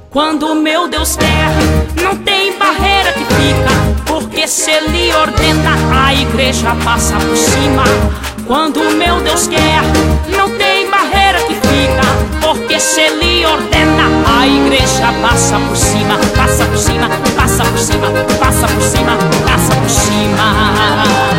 Quando meu Deus quer, não tem barreira que fica, porque se Ele ordena, a igreja passa por cima. Quando meu Deus quer, não tem barreira que fica, porque se Ele ordena, a igreja passa por cima. Passa por cima, passa por cima, passa por cima, passa por cima.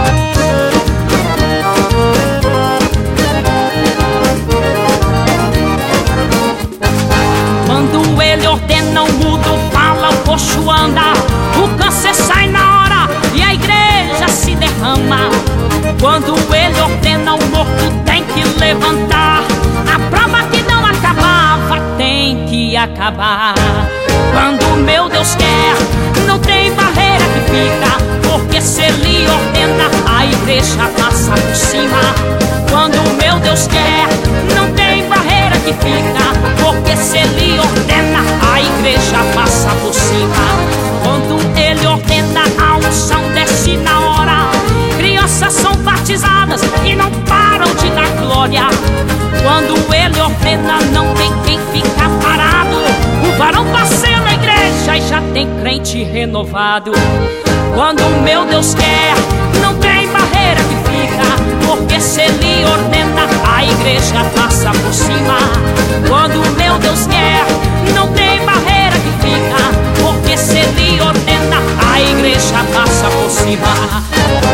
Quando Ele ordena, o mudo fala, o coxo anda, o câncer sai na hora e a igreja se derrama. Quando Ele ordena, o morto tem que levantar, a prova que não acabava tem que acabar. Quando meu Deus quer, não tem barreira que fica, porque se Ele ordena, a igreja passa por cima. Quando meu Deus quer, não tem barreira que fica, porque se Ele ordena, a igreja passa por cima. Quando Ele ordena, a unção desce na hora, crianças são batizadas e não param de dar glória. Quando Ele ordena, não tem quem ficar parado, o varão passeia na igreja e já tem crente renovado. Quando meu Deus quer, não tem barreira que fica, porque se Ele ordena, a igreja passa por cima. Quando meu Deus quer, não tem barreira que fica, porque se Ele ordena, a igreja passa por cima.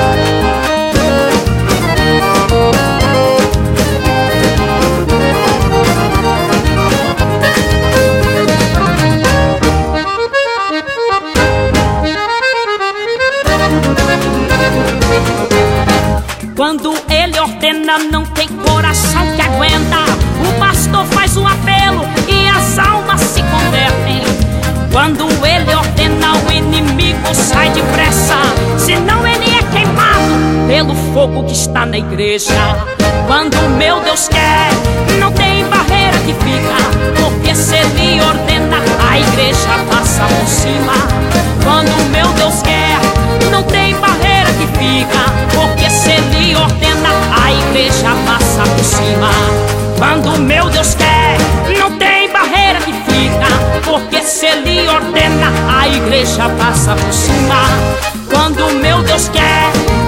Quando Ele ordena, não tem coração que aguenta, o pastor faz o apelo e as almas se convertem. Quando Ele ordena, o inimigo sai depressa, senão ele é queimado pelo fogo que está na igreja. Quando meu Deus quer, não tem barreira que fica, porque se Ele ordena, a igreja passa por cima. Quando meu Deus quer, não tem barreira que fica, porque se Ele ordena, a igreja passa por cima. Quando meu Deus quer, não tem barreira que fica, porque se Ele ordena, a igreja passa por cima. Quando meu Deus quer,